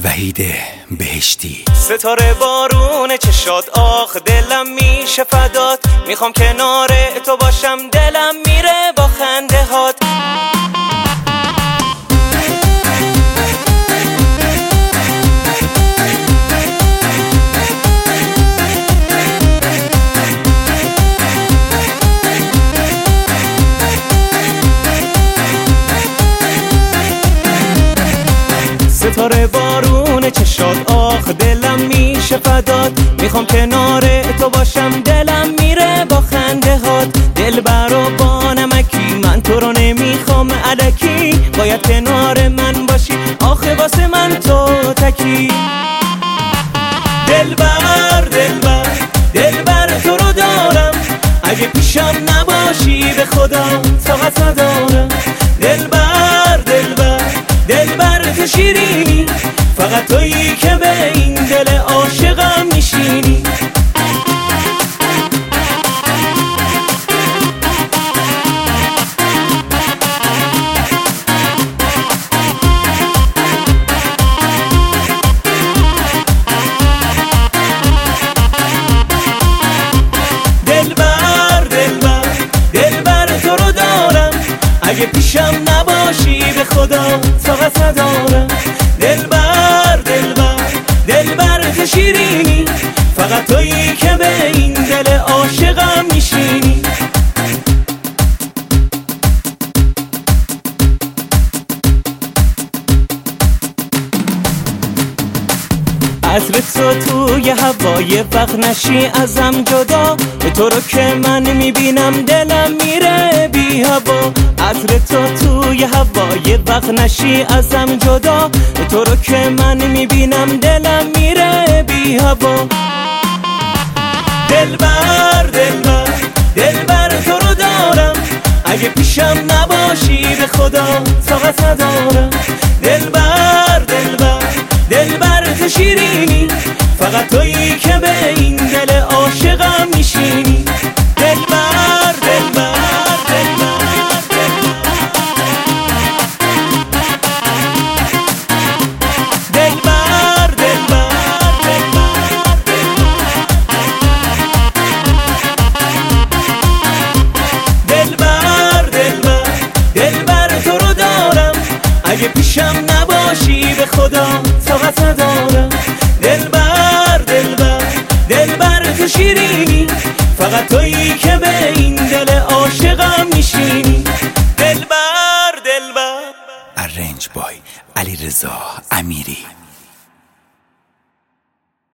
وحید بهشتی. ستاره بارون چشات، آخ دلم میشه فدات، میخوام کنار تو باشم، دلم میره با خنده هات. ستاره بارون چشات، آخ دلم میشه فدات، میخوام کنار تو باشم، دلم میره با خنده هات. دلبر و با نمکی، من تو رو نمیخوام الکی، باید کنار من باشی، آخه واسه من تو تکی. دلبر دلبر دلبر تو رو دارم، اگه پیشم نباشی به خدا طاقت ندارم. دلبر دلبر دلبر تو شیرینی، فقط تویی که به این دل عاشقم میشینی. دلبر دلبر دلبر تو رو دارم، اگه پیشم نباشی به خدا طاقت ندارم. دلبر دلبر دلبر تو شیرینی، فقط تویی که به این دل عاشقم میشینی. عطر تو توی هوای وقت نشی ازم جدا، تو رو که من میبینم دلم میره بی هوا. عطر تو توی هوای وقت نشی ازم جدا، تو رو که من میبینم دلم میره بی هوا. دلبر دلبر دلبر تو رو دارم، اگه پیشم نباشی به خدا طاقت ندارم. دلبر دلبر دلبر تو شیرینی، فقط تویی که به این دل عاشقم میشینی. دلبر دلبر دلبر دلبر دلبر دلبر دلبر تو رو دارم، اگه پیشم نباشی به خدا طاقت ندارم. دلبر دلبر دلبر تو شیرینی، فقط تویی که به این دل عاشقم میشینی. دلبر دلبر. ارنج بای علیرضا امیری.